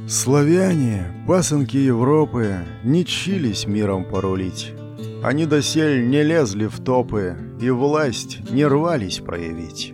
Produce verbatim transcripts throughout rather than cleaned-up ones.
Славяне, пасынки Европы, не чились миром порулить. Они досель не лезли в топы и власть не рвались проявить.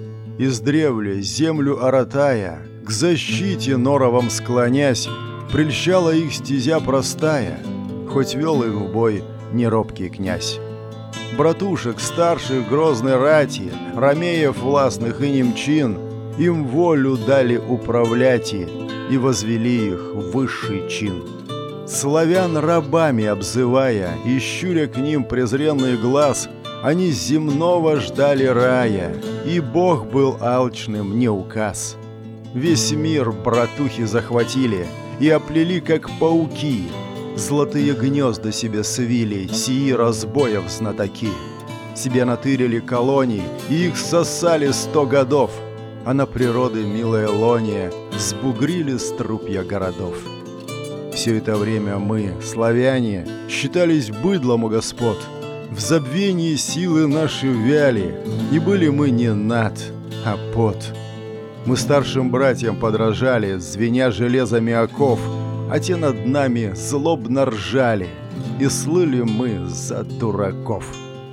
Издревле землю оротая, к защите норовом склонясь, прельщала их стезя простая, хоть вел их в бой неробкий князь. Братушек старших грозной рати, ромеев властных и немчин, им волю дали управляти и возвели их в высший чин. Славян рабами обзывая и щуря к ним презренный глаз, они земного ждали рая, и Бог был алчным не указ. Весь мир братухи захватили и оплели, как пауки, золотые гнезда себе свили сии разбоев знатоки. Себе натырили колоний и их сосали сто годов, а на природы милое лония сбугрили струпья городов. Все это время мы, славяне, считались быдлом у господ. В забвении силы наши вяли, и были мы не над, а под. Мы старшим братьям подражали, звеня железами оков, а те над нами злобно ржали, и слыли мы за дураков.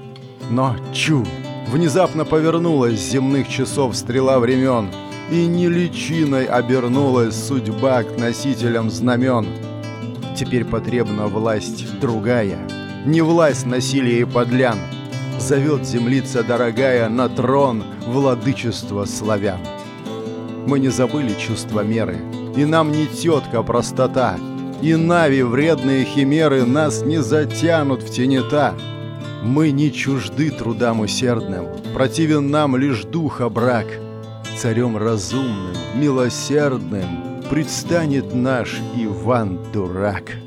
Но чу! Внезапно повернулась с земных часов стрела времен, и не личиной обернулась судьба к носителям знамен. Теперь потребна власть другая, не власть насилия и подлян. Зовет землица дорогая на трон владычества славян. Мы не забыли чувства меры, и нам не тетка простота, и нави вредные химеры нас не затянут в тенета. Мы не чужды трудам усердным, противен нам лишь духа брак. Царем разумным, милосердным предстанет наш Иван-дурак.